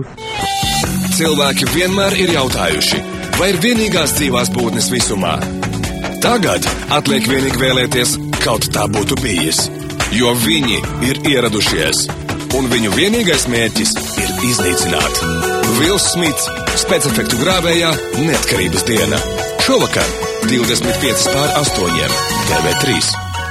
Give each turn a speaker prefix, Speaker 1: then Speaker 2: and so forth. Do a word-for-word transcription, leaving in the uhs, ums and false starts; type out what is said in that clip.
Speaker 1: Cilvēki vienmēr ir jautājuši, vai ir vienīgās dzīvās būtnes visumā. Tagad atliek vienīgi vēlēties, kaut tā būtu bijis, jo viņi ir ieradušies, un viņu vienīgais mērķis ir iznīcināt. Vils Smits, spēcefektu grāvējā Neatkarības diena. Šovakar, divdesmit pieci pār astoņiem, T V trīs.